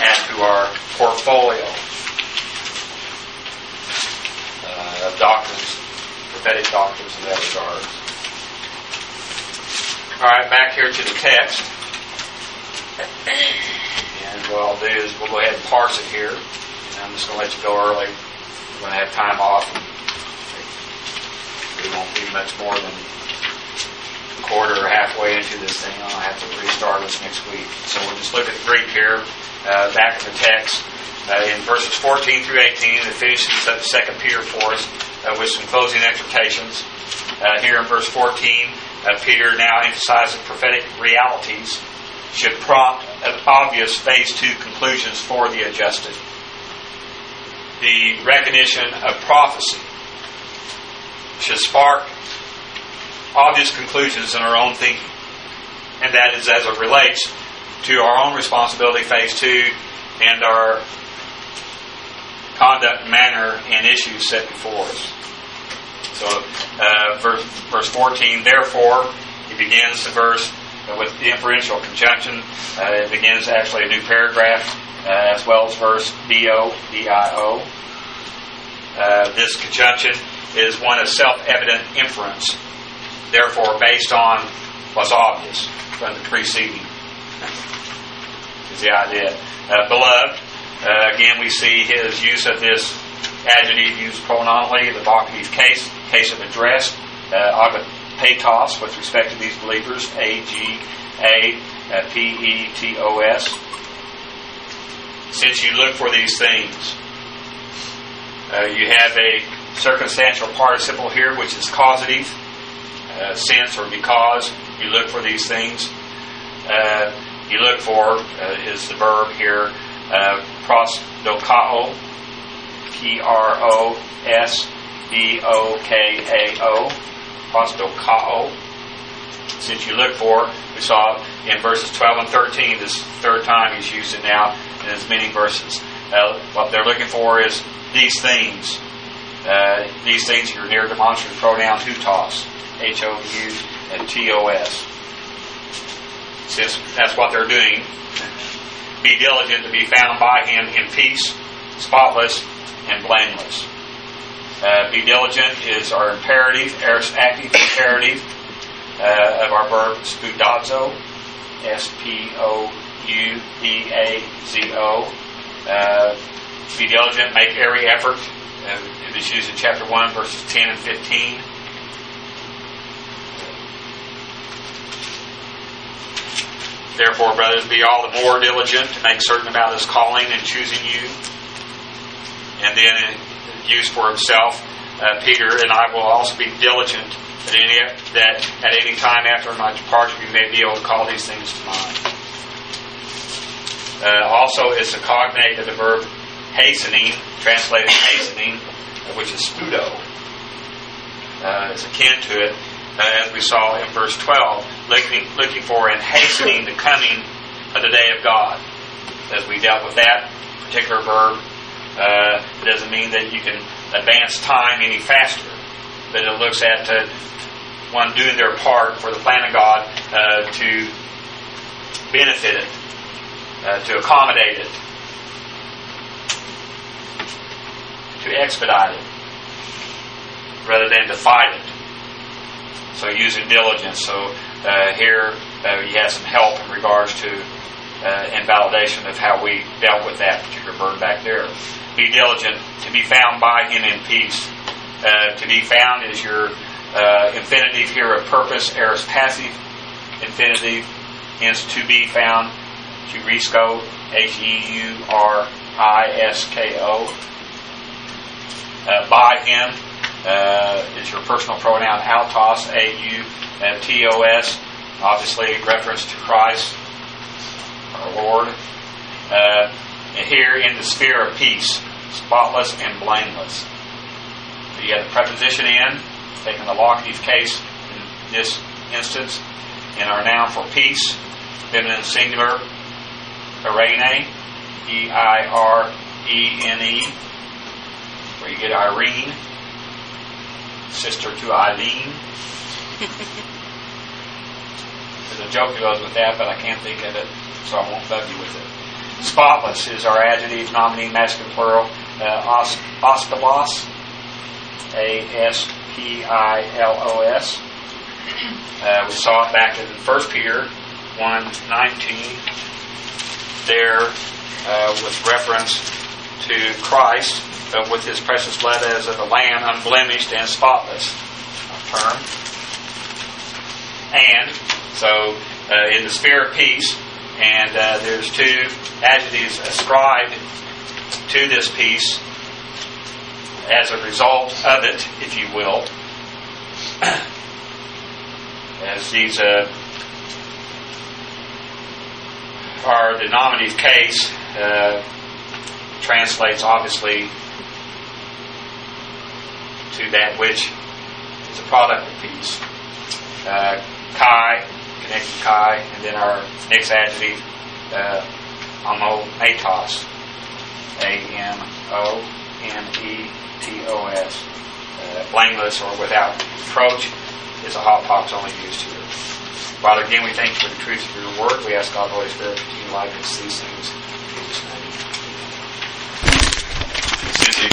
add to our portfolio of doctrines, prophetic doctrines in that regard. All right, back here to the text. And what I'll do is we'll go ahead and parse it here. And I'm just going to let you go early. We're going to have time off. And we won't be much more than a quarter or halfway into this thing. I'll have to restart this next week. So we'll just look at the Greek here, back in the text. In verses 14 through 18, it finishes up 2 Peter for us with some closing exhortations. Here in verse 14, Peter now emphasizes prophetic realities should prompt obvious phase 2 conclusions for the adjusted. The recognition of prophecy should spark obvious conclusions in our own thinking, and that is as it relates to our own responsibility, phase 2, and our conduct, manner, and issues set before us. So, verse 14, therefore, he begins the verse with the inferential conjunction. It begins actually a new paragraph, as well as verse D-O, D-I-O. This conjunction is one of self-evident inference, therefore based on what's obvious from the preceding. Is the idea. Beloved, again we see his use of this adjective used pronominally, the vocative case of address, agapetos, with respect to these believers, A-G-A-P-E-T-O-S. Since you look for these things, you have a circumstantial participle here, which is causative, since or because you look for these things. You look for is the verb here, prosdokao, P-R-O-S-D-O-K-A-O, prosdokao. Since you look for, we saw in verses 12 and 13, this third time he's used it now in as many verses. What they're looking for is these things. These things, your near demonstrative pronoun hutos, H-O-U-T-O-S. Since that's what they're doing, be diligent to be found by him in peace, spotless, and blameless. Be diligent is our imperative, aorist active imperative of our verb spoudazo, S-P-O-U-D-A-Z-O. Be diligent, make every effort. It is used in chapter 1, verses 10 and 15. Therefore, brothers, be all the more diligent to make certain about his calling and choosing you. And then, used for himself, Peter, and I will also be diligent that at any time after my departure you may be able to call these things to mind. Also, it's a cognate of the verb hastening, translated hastening, which is spudo. It's akin to it, as we saw in verse 12, looking for and hastening the coming of the day of God. As we dealt with that particular verb, it doesn't mean that you can advance time any faster, but it looks at one doing their part for the plan of God to benefit it, to accommodate it, to expedite it, rather than to fight it. So using diligence. So here you have some help in regards to invalidation of how we dealt with that particular verb back there. Be diligent to be found by him in peace. To be found is your infinitive here of purpose, aorist passive infinitive, hence to be found, heurisko, H-E-U-R-I-S-K-O. By him is your personal pronoun autos, A-U-T-O-S, obviously reference to Christ, our Lord. Here in the sphere of peace, spotless and blameless. So you have the preposition in, taking the locative case in this instance, in our noun for peace, feminine singular, Irene, E-I-R-E-N-E, where you get Irene, sister to Eileen. There's a joke that goes with that, but I can't think of it, so I won't bug you with it. Spotless is our adjective, nominative, masculine, plural. Aspilos, Aspilos. We saw it back in 1 Peter 1:19 there with reference to Christ, with His precious blood as of a lamb, unblemished and spotless. Term. And so in the sphere of peace, and there's two adjectives ascribed to this peace as a result of it, if you will, as these are the nominative case, translates obviously to that which is a product of peace. Kai, connected Kai, and then our next adjective, amonetos, Amonetos, blameless or without reproach, is a hot box only used here. Father, again, we thank you for the truth of your word. We ask God, Holy Spirit, to enlighten us these things. In Jesus' name.